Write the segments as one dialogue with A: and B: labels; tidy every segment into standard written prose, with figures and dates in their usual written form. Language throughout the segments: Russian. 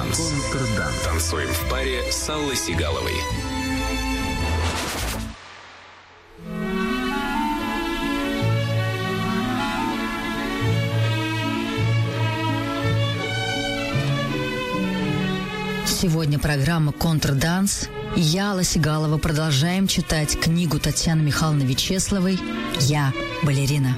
A: Контрданс. Танцуем в паре с Аллой Сигаловой.
B: Сегодня программа «Контрданс». И я, Алла Сигалова, продолжаем читать книгу Татьяны Михайловны Вячеславой «Я балерина».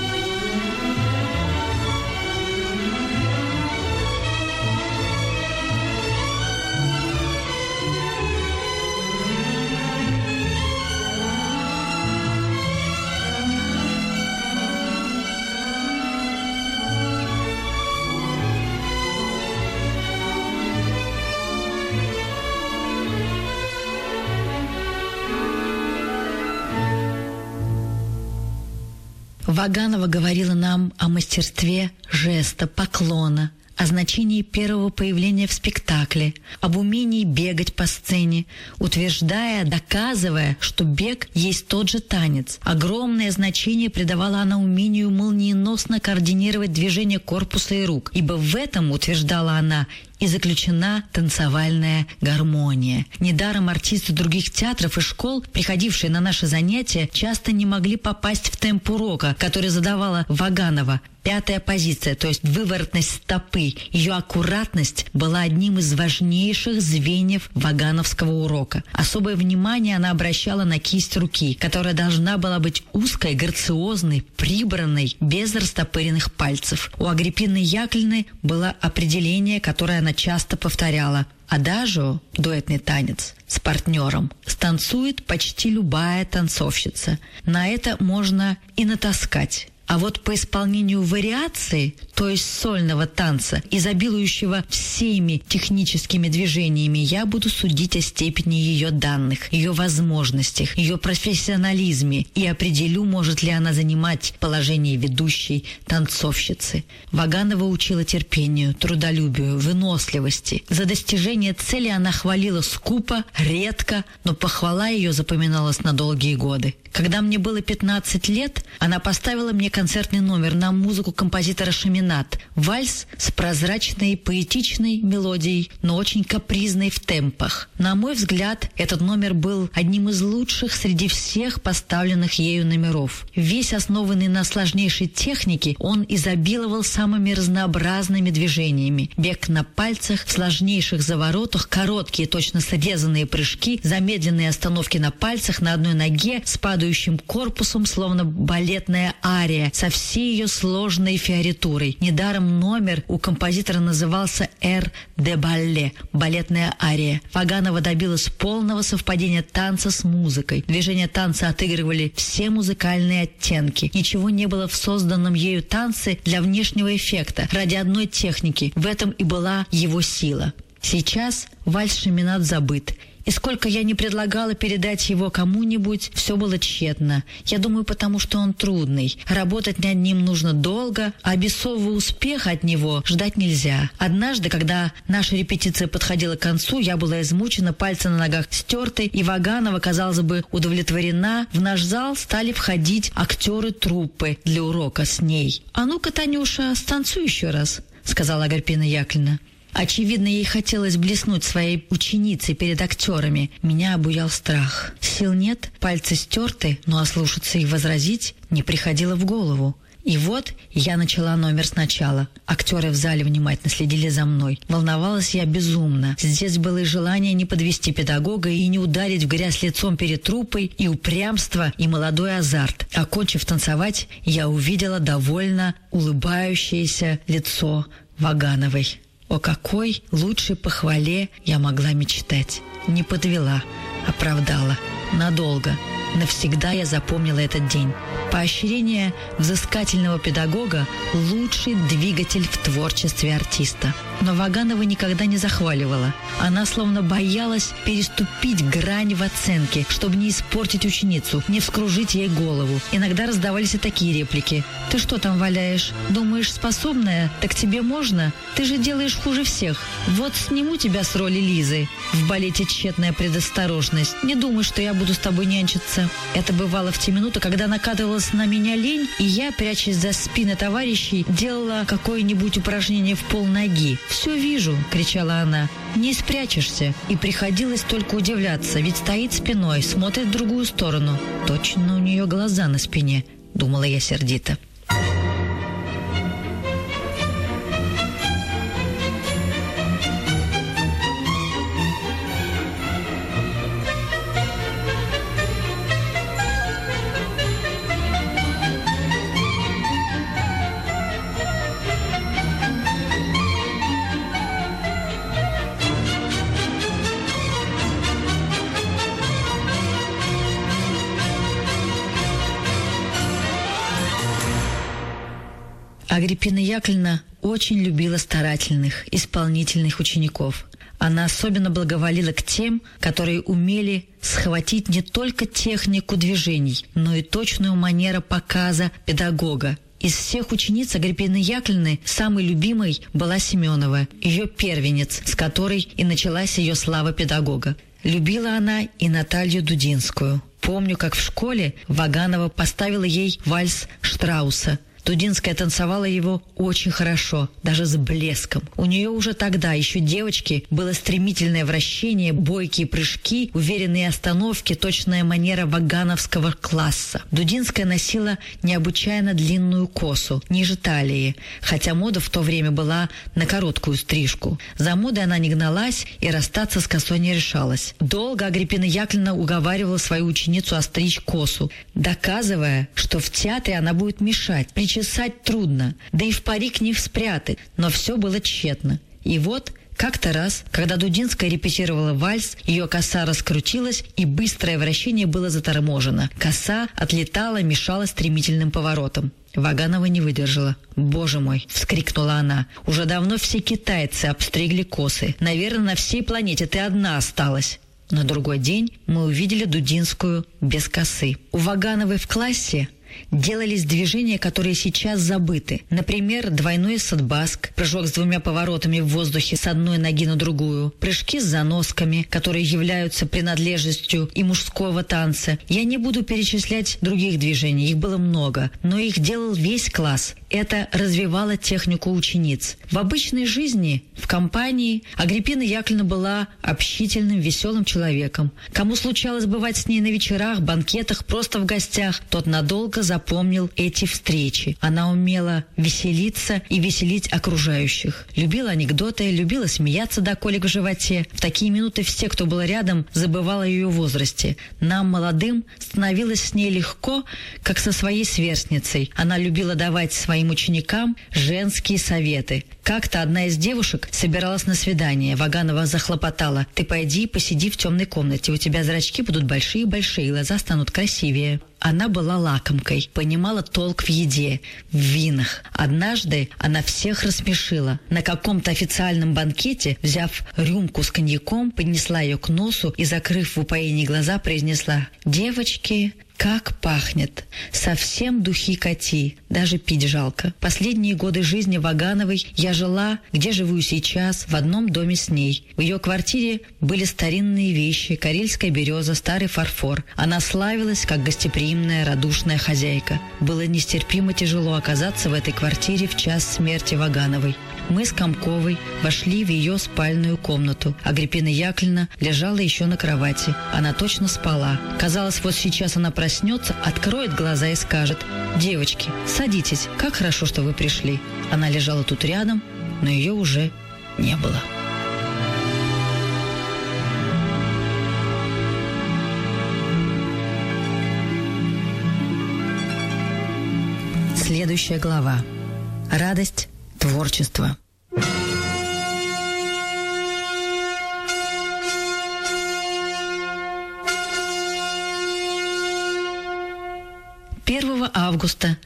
B: Ваганова говорила нам о мастерстве жеста, поклона, о значении первого появления в спектакле, об умении бегать по сцене, утверждая, доказывая, что бег есть тот же танец. Огромное значение придавала она умению молниеносно координировать движения корпуса и рук, ибо в этом, утверждала она, и заключена танцевальная гармония. Недаром артисты других театров и школ, приходившие на наши занятия, часто не могли попасть в темп урока, который задавала Ваганова. Пятая позиция, то есть выворотность стопы, ее аккуратность была одним из важнейших звеньев вагановского урока. Особое внимание она обращала на кисть руки, которая должна была быть узкой, грациозной, прибранной, без растопыренных пальцев. У Агриппины Яковлевны было определение, которое она часто повторяла. Адажио, дуэтный танец, с партнером станцует почти любая танцовщица. На это можно и натаскать. А вот по исполнению вариации, то есть сольного танца, изобилующего всеми техническими движениями, я буду судить о степени ее данных, ее возможностях, ее профессионализме и определю, может ли она занимать положение ведущей танцовщицы. Ваганова учила терпению, трудолюбию, выносливости. За достижение цели она хвалила скупо, редко, но похвала ее запоминалась на долгие годы. Когда мне было 15 лет, она поставила мне концертный номер на музыку композитора Шаминат. Вальс с прозрачной, поэтичной мелодией, но очень капризной в темпах. На мой взгляд, этот номер был одним из лучших среди всех поставленных ею номеров. Весь основанный на сложнейшей технике, он изобиловал самыми разнообразными движениями. Бег на пальцах, в сложнейших заворотах, короткие, точно срезанные прыжки, замедленные остановки на пальцах, на одной ноге, с падающим корпусом, словно балетная ария, со всей ее сложной фиоритурой. Недаром номер у композитора назывался «Эр де балле» – балетная ария. Ваганова добилась полного совпадения танца с музыкой. Движения танца отыгрывали все музыкальные оттенки. Ничего не было в созданном ею танце для внешнего эффекта, ради одной техники. В этом и была его сила. Сейчас вальс Шаминат забыт. И сколько я не предлагала передать его кому-нибудь, все было тщетно. Я думаю, потому что он трудный. Работать над ним нужно долго, а обессового успеха от него ждать нельзя. Однажды, когда наша репетиция подходила к концу, я была измучена, пальцы на ногах стерты, и Ваганова, казалось бы, удовлетворена. В наш зал стали входить актеры труппы для урока с ней. «А ну-ка, Танюша, станцуй еще раз», — сказала Агриппина Яковлевна. Очевидно, ей хотелось блеснуть своей ученицей перед актерами. Меня обуял страх. Сил нет, пальцы стерты, но ослушаться и возразить не приходило в голову. И вот я начала номер сначала. Актеры в зале внимательно следили за мной. Волновалась я безумно. Здесь было и желание не подвести педагога и не ударить в грязь лицом перед труппой, и упрямство, и молодой азарт. Окончив танцевать, я увидела довольно улыбающееся лицо Вагановой. О какой лучшей похвале я могла мечтать. Не подвела, оправдала. Надолго, навсегда я запомнила этот день. Поощрение взыскательного педагога – лучший двигатель в творчестве артиста. Но Ваганова никогда не захваливала. Она словно боялась переступить грань в оценке, чтобы не испортить ученицу, не вскружить ей голову. Иногда раздавались и такие реплики. «Ты что там валяешь? Думаешь, способная? Так тебе можно? Ты же делаешь хуже всех. Вот сниму тебя с роли Лизы». В балете тщетная предосторожность. «Не думай, что я буду с тобой нянчиться заниматься. Это бывало в те минуты, когда накатывалась на меня лень, и я, прячась за спины товарищей, делала какое-нибудь упражнение в полноги. «Все вижу!» — кричала она. «Не спрячешься!» И приходилось только удивляться, ведь стоит спиной, смотрит в другую сторону. «Точно у нее глаза на спине», — думала я сердито. Агриппина Яковлевна очень любила старательных, исполнительных учеников. Она особенно благоволила к тем, которые умели схватить не только технику движений, но и точную манеру показа педагога. Из всех учениц Агриппины Яковлевны самой любимой была Семенова, ее первенец, с которой и началась ее слава педагога. Любила она и Наталью Дудинскую. Помню, как в школе Ваганова поставила ей вальс Штрауса. Дудинская танцевала его очень хорошо, даже с блеском. У нее уже тогда, еще девочки, было стремительное вращение, бойкие прыжки, уверенные остановки, точная манера вагановского класса. Дудинская носила необычайно длинную косу, ниже талии, хотя мода в то время была на короткую стрижку. За модой она не гналась и расстаться с косой не решалась. Долго Агриппина Яковлевна уговаривала свою ученицу остричь косу, доказывая, что в театре она будет мешать, причесать трудно, да и в парик не спрятать, но все было тщетно. И вот как-то раз, когда Дудинская репетировала вальс, ее коса раскрутилась, и быстрое вращение было заторможено. Коса отлетала, мешала стремительным поворотам. Ваганова не выдержала. «Боже мой!» — вскрикнула она. «Уже давно все китайцы обстригли косы. Наверное, на всей планете ты одна осталась». На другой день мы увидели Дудинскую без косы. У Вагановой в классе делались движения, которые сейчас забыты. Например, двойной садбаск, прыжок с двумя поворотами в воздухе с одной ноги на другую, прыжки с заносками, которые являются принадлежностью и мужского танца. Я не буду перечислять других движений, их было много, но их делал весь класс. Это развивало технику учениц. В обычной жизни, в компании, Агриппина Яковлевна была общительным, веселым человеком. Кому случалось бывать с ней на вечерах, банкетах, просто в гостях, тот надолго запомнил эти встречи. Она умела веселиться и веселить окружающих. Любила анекдоты, любила смеяться до колик в животе. В такие минуты все, кто был рядом, забывал о ее возрасте. Нам, молодым, становилось с ней легко, как со своей сверстницей. Она любила давать своим ученикам женские советы. Как-то одна из девушек собиралась на свидание. Ваганова захлопотала: «Ты пойди и посиди в темной комнате. У тебя зрачки будут большие-большие, глаза станут красивее». Она была лакомкой, понимала толк в еде, в винах. Однажды она всех рассмешила. На каком-то официальном банкете, взяв рюмку с коньяком, поднесла ее к носу и, закрыв в упоении глаза, произнесла: «Девочки, как пахнет! Совсем духи коти, даже пить жалко». Последние годы жизни Вагановой я жила, где живу сейчас, в одном доме с ней. В ее квартире были старинные вещи, карельская береза, старый фарфор. Она славилась как гостеприимная, радушная хозяйка. Было нестерпимо тяжело оказаться в этой квартире в час смерти Вагановой. Мы с Комковой вошли в ее спальную комнату. Агриппина Яковлевна лежала еще на кровати. Она точно спала. Казалось, вот сейчас она проснется, откроет глаза и скажет: «Девочки, садитесь, как хорошо, что вы пришли». Она лежала тут рядом, но ее уже не было. Следующая глава. Радость творчества. Августа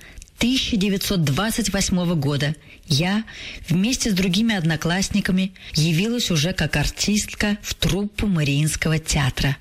B: 1928 года я вместе с другими одноклассниками явилась уже как артистка в труппу Мариинского театра.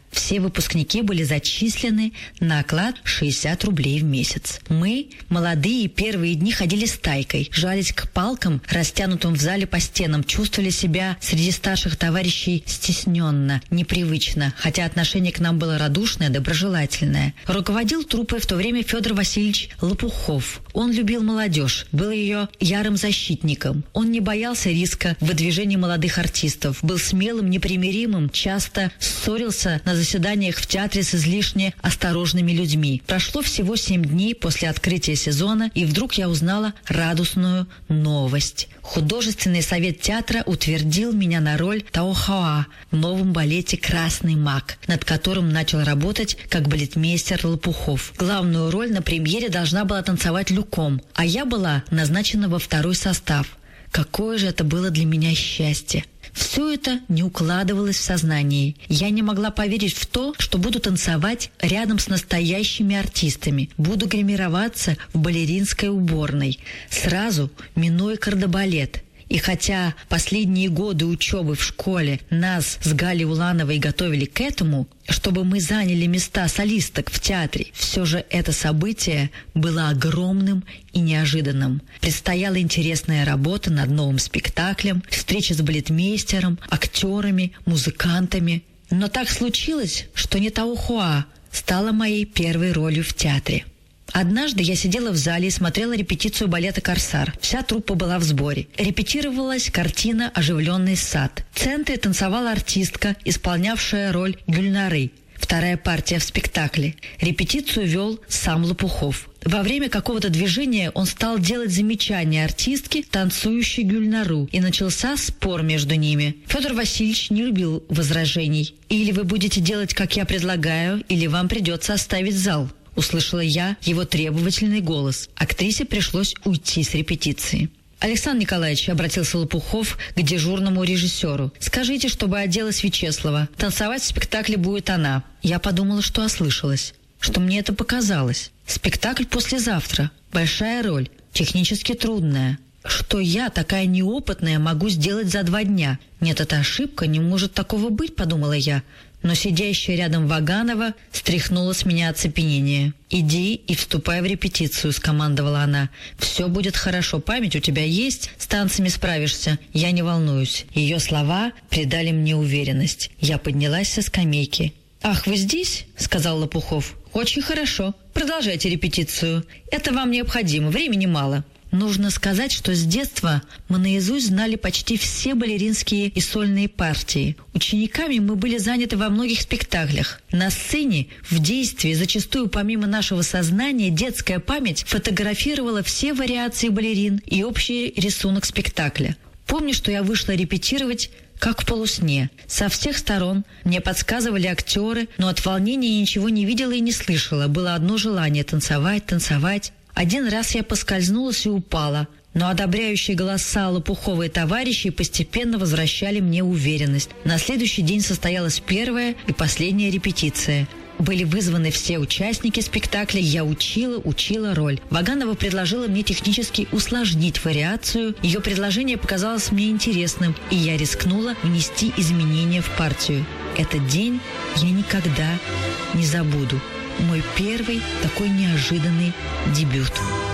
B: Все выпускники были зачислены на оклад 60 рублей в месяц. Мы, молодые, первые дни ходили стайкой, жались к палкам, растянутым в зале по стенам, чувствовали себя среди старших товарищей стесненно, непривычно, хотя отношение к нам было радушное, доброжелательное. Руководил труппой в то время Федор Васильевич Лопухов. Он любил молодежь, был ее ярым защитником. Он не боялся риска в выдвижении молодых артистов, был смелым, непримиримым, часто ссорился на заседаниях в театре с излишне осторожными людьми. Прошло всего 7 дней после открытия сезона, и вдруг я узнала радостную новость. Художественный совет театра утвердил меня на роль Таохаоа в новом балете «Красный маг», над которым начал работать как балетмейстер Лопухов. Главную роль на премьере должна была танцевать Люком, а я была назначена во второй состав. Какое же это было для меня счастье! Все это не укладывалось в сознании. Я не могла поверить в то, что буду танцевать рядом с настоящими артистами, буду гримироваться в балеринской уборной, сразу минуя кардебалет. И хотя последние годы учебы в школе нас с Галей Улановой готовили к этому, чтобы мы заняли места солисток в театре, все же это событие было огромным и неожиданным. Предстояла интересная работа над новым спектаклем, встреча с балетмейстером, актерами, музыкантами. Но так случилось, что не Таохаоа стала моей первой ролью в театре. Однажды я сидела в зале и смотрела репетицию балета «Корсар». Вся труппа была в сборе. Репетировалась картина «Оживленный сад». В центре танцевала артистка, исполнявшая роль Гюльнары. Вторая партия в спектакле. Репетицию вел сам Лопухов. Во время какого-то движения он стал делать замечания артистке, танцующей Гюльнару, и начался спор между ними. Федор Васильевич не любил возражений. «Или вы будете делать, как я предлагаю, или вам придется оставить зал». Услышала я его требовательный голос. Актрисе пришлось уйти с репетиции. «Александр Николаевич», — обратился Лопухов к дежурному режиссеру, — «скажите, чтобы оделась Вячеслава. Танцевать в спектакле будет она». Я подумала, что ослышалась, что мне это показалось. Спектакль послезавтра. Большая роль, технически трудная. Что я, такая неопытная, могу сделать за 2 дня? Нет, это ошибка, не может такого быть, подумала я. Но сидящая рядом Ваганова стряхнула с меня оцепенение. «Иди и вступай в репетицию», — скомандовала она. «Все будет хорошо, память у тебя есть, с танцами справишься, я не волнуюсь». Ее слова придали мне уверенность. Я поднялась со скамейки. «Ах, вы здесь?» — сказал Лопухов. «Очень хорошо. Продолжайте репетицию. Это вам необходимо, времени мало». Нужно сказать, что с детства мы наизусть знали почти все балеринские и сольные партии. Учениками мы были заняты во многих спектаклях. На сцене, в действии, зачастую помимо нашего сознания, детская память фотографировала все вариации балерин и общий рисунок спектакля. Помню, что я вышла репетировать как в полусне. Со всех сторон мне подсказывали актеры, но от волнения я ничего не видела и не слышала. Было одно желание — танцевать, танцевать. Один раз я поскользнулась и упала, но одобряющие голоса Лопухова и товарищей постепенно возвращали мне уверенность. На следующий день состоялась первая и последняя репетиция. Были вызваны все участники спектакля, я учила роль. Ваганова предложила мне технически усложнить вариацию. Ее предложение показалось мне интересным, и я рискнула внести изменения в партию. Этот день я никогда не забуду. Мой первый такой неожиданный дебют.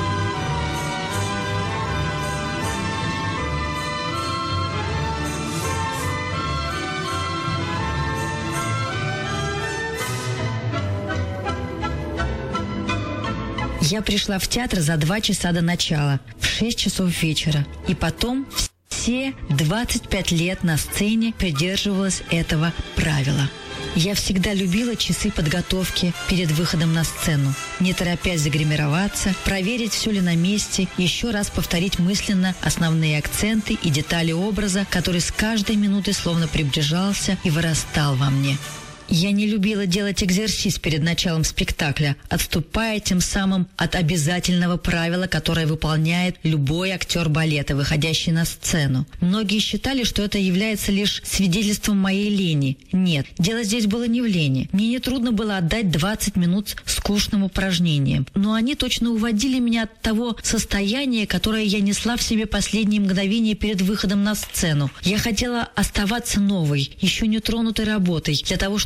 B: Я пришла в театр за 2 часа до начала, в 6 часов вечера. И потом все 25 лет на сцене придерживалась этого правила. Я всегда любила часы подготовки перед выходом на сцену. Не торопясь загримироваться, проверить, все ли на месте, еще раз повторить мысленно основные акценты и детали образа, который с каждой минутой словно приближался и вырастал во мне. Я не любила делать экзерсис перед началом спектакля, отступая тем самым от обязательного правила, которое выполняет любой актер балета, выходящий на сцену. Многие считали, что это является лишь свидетельством моей лени. Нет, дело здесь было не в лени. Мне нетрудно было отдать 20 минут скучным упражнениям, но они точно уводили меня от того состояния, которое я несла в себе последние мгновения перед выходом на сцену. Я хотела оставаться новой, еще не тронутой работой, для того, чтобы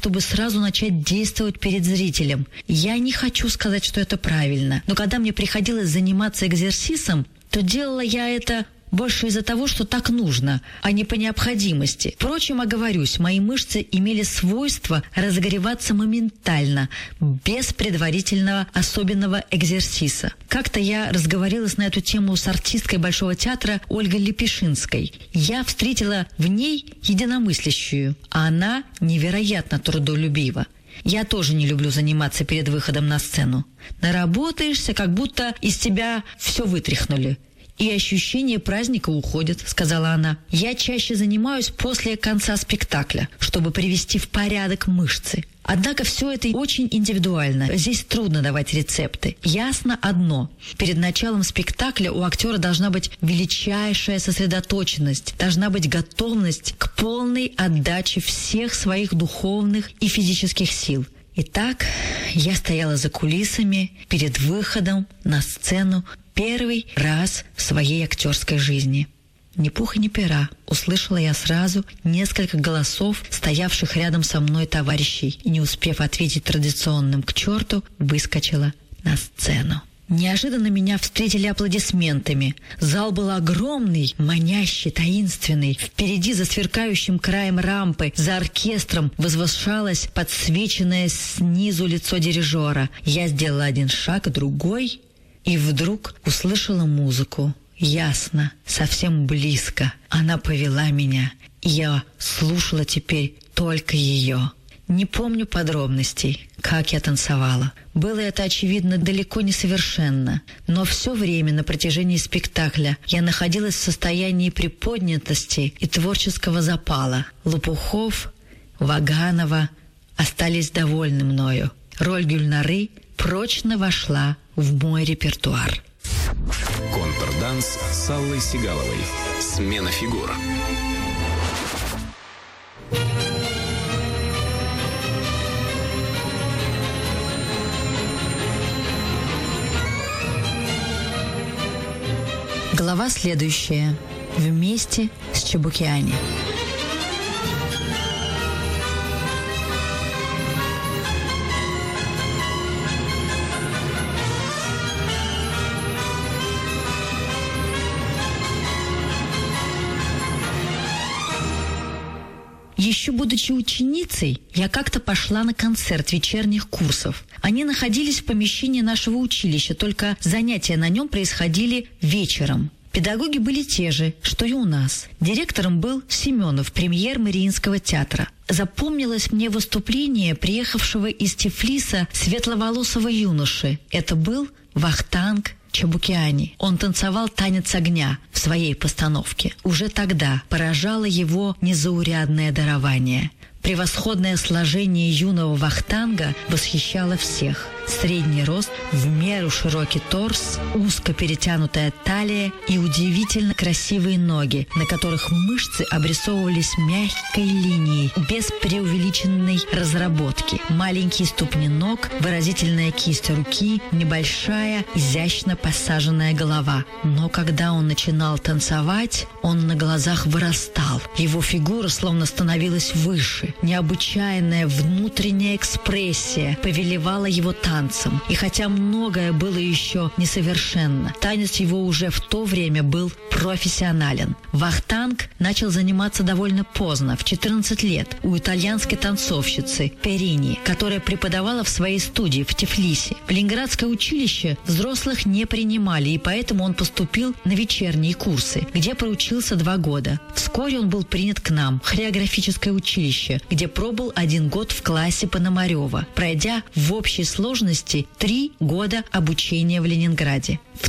B: чтобы сразу начать действовать перед зрителем. Я не хочу сказать, что это правильно, но когда мне приходилось заниматься экзерсисом, то делала я это больше из-за того, что так нужно, а не по необходимости. Впрочем, оговорюсь, мои мышцы имели свойство разогреваться моментально, без предварительного особенного экзерсиса. Как-то я разговорилась на эту тему с артисткой Большого театра Ольгой Лепешинской. Я встретила в ней единомыслящую, а она невероятно трудолюбива. Я тоже не люблю заниматься перед выходом на сцену. Наработаешься, как будто из тебя все вытряхнули. И ощущение праздника уходит, сказала она. Я чаще занимаюсь после конца спектакля, чтобы привести в порядок мышцы. Однако все это очень индивидуально. Здесь трудно давать рецепты. Ясно одно. Перед началом спектакля у актера должна быть величайшая сосредоточенность, должна быть готовность к полной отдаче всех своих духовных и физических сил. Итак, я стояла за кулисами перед выходом на сцену первый раз в своей актерской жизни. Ни пуха, ни пера услышала я сразу несколько голосов, стоявших рядом со мной товарищей, и, не успев ответить традиционным «к черту», выскочила на сцену. Неожиданно меня встретили аплодисментами. Зал был огромный, манящий, таинственный. Впереди, за сверкающим краем рампы, за оркестром возвышалось подсвеченное снизу лицо дирижера. Я сделала один шаг, другой, и вдруг услышала музыку. Ясно, совсем близко. Она повела меня, и я слушала теперь только ее. Не помню подробностей, как я танцевала. Было это, очевидно, далеко не совершенно. Но все время на протяжении спектакля я находилась в состоянии приподнятости и творческого запала. Лопухов, Ваганова остались довольны мною. Роль Гюльнары прочно вошла в мой репертуар.
A: Контрданс с Аллой Сигаловой. Смена фигур.
B: Глава следующая. Вместе с Чебукиани. Еще будучи ученицей, я как-то пошла на концерт вечерних курсов. Они находились в помещении нашего училища, только занятия на нем происходили вечером. Педагоги были те же, что и у нас. Директором был Семенов, премьер Мариинского театра. Запомнилось мне выступление приехавшего из Тифлиса светловолосого юноши. Это был Вахтанг Чебукиани. Он танцевал танец огня в своей постановке. Уже тогда поражало его незаурядное дарование. Превосходное сложение юного Вахтанга восхищало всех. Средний рост, в меру широкий торс, узко перетянутая талия и удивительно красивые ноги, на которых мышцы обрисовывались мягкой линией, без преувеличенной разработки. Маленькие ступни ног, выразительная кисть руки, небольшая, изящно посаженная голова. Но когда он начинал танцевать, он на глазах вырастал. Его фигура словно становилась выше. Необычайная внутренняя экспрессия повелевала его танцем. И хотя многое было еще несовершенно, танец его уже в то время был профессионален. Вахтанг начал заниматься довольно поздно, в 14 лет, у итальянской танцовщицы Перини, которая преподавала в своей студии в Тифлисе. В Ленинградское училище взрослых не принимали, и поэтому он поступил на вечерние курсы, где проучился 2 года. Вскоре он был принят к нам в хореографическое училище, где пробыл 1 год в классе Пономарева, пройдя в общей сложности 3 года обучения в Ленинграде. В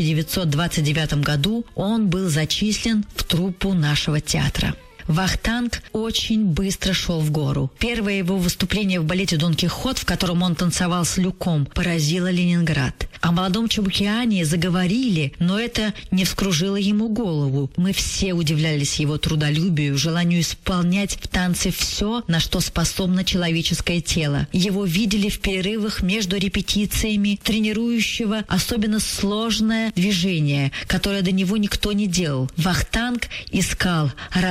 B: 1929 году он был зачислен в труппу нашего театра. Вахтанг очень быстро шел в гору. Первое его выступление в балете «Дон Кихот», в котором он танцевал с Люком, поразило Ленинград. О молодом Чебукиани заговорили, но это не вскружило ему голову. Мы все удивлялись его трудолюбию, желанию исполнять в танце все, на что способно человеческое тело. Его видели в перерывах между репетициями, тренирующего особенно сложное движение, которое до него никто не делал. Вахтанг искал, рождал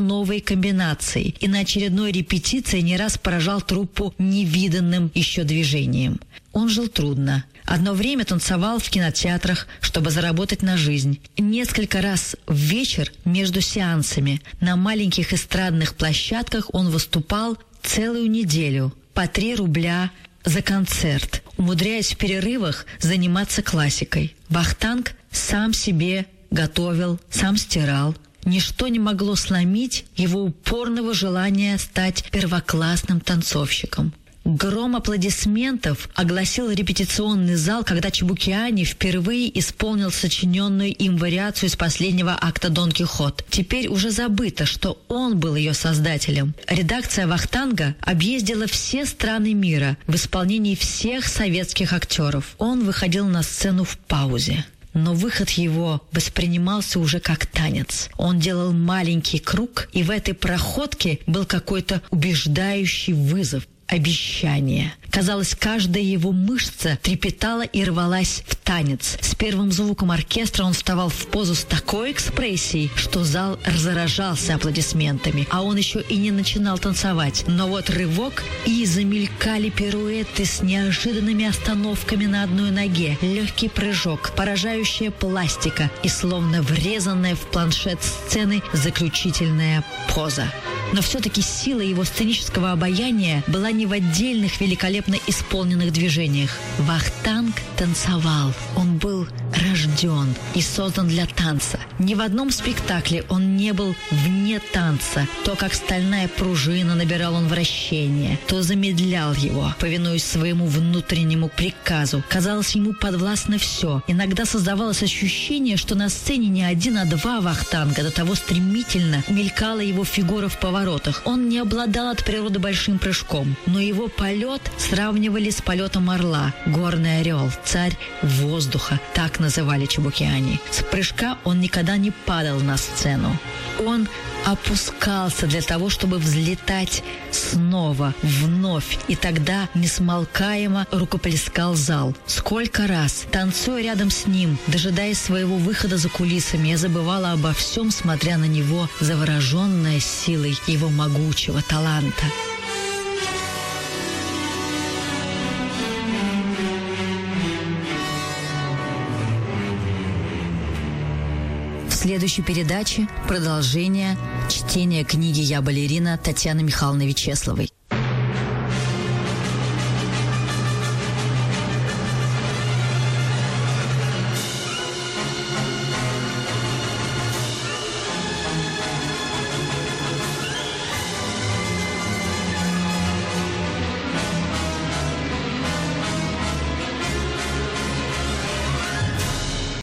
B: новые комбинации и на очередной репетиции не раз поражал труппу невиданным еще движением. Он жил трудно. Одно время танцевал в кинотеатрах, чтобы заработать на жизнь. Несколько раз в вечер между сеансами на маленьких эстрадных площадках он выступал целую неделю по 3 рубля за концерт, умудряясь в перерывах заниматься классикой. Вахтанг сам себе готовил, сам стирал. Ничто не могло сломить его упорного желания стать первоклассным танцовщиком. Гром аплодисментов огласил репетиционный зал, когда Чебукиани впервые исполнил сочиненную им вариацию из последнего акта «Дон Кихот». Теперь уже забыто, что он был ее создателем. Редакция Вахтанга объездила все страны мира в исполнении всех советских актеров. Он выходил на сцену в паузе. Но выход его воспринимался уже как танец. Он делал маленький круг, и в этой проходке был какой-то убеждающий вызов, обещание. Казалось, каждая его мышца трепетала и рвалась в танец. С первым звуком оркестра он вставал в позу с такой экспрессией, что зал разражался аплодисментами, а он еще и не начинал танцевать. Но вот рывок, и замелькали пируэты с неожиданными остановками на одной ноге, легкий прыжок, поражающая пластика и словно врезанная в планшет сцены заключительная поза. Но все-таки сила его сценического обаяния была не в отдельных великолепно исполненных движениях. Вахтанг танцевал. Он был рожден и создан для танца. Ни в одном спектакле он не был вне танца. То, как стальная пружина, набирал он вращение, то замедлял его, повинуясь своему внутреннему приказу. Казалось, ему подвластно все. Иногда создавалось ощущение, что на сцене не один, а 2 вахтанга. До того стремительно мелькала его фигура в поворотах. Он не обладал от природы большим прыжком, но его полет сравнивали с полетом орла. Горный орел, царь воздуха, так называли Чебукиани. С прыжка он никогда не падал на сцену. Он опускался для того, чтобы взлетать снова, вновь, и тогда несмолкаемо рукоплескал зал. Сколько раз, танцуя рядом с ним, дожидаясь своего выхода за кулисами, я забывала обо всем, смотря на него, завороженная силой его могучего таланта. В следующей передаче продолжение чтения книги «Я балерина» Татьяны Михайловны Вячесловой.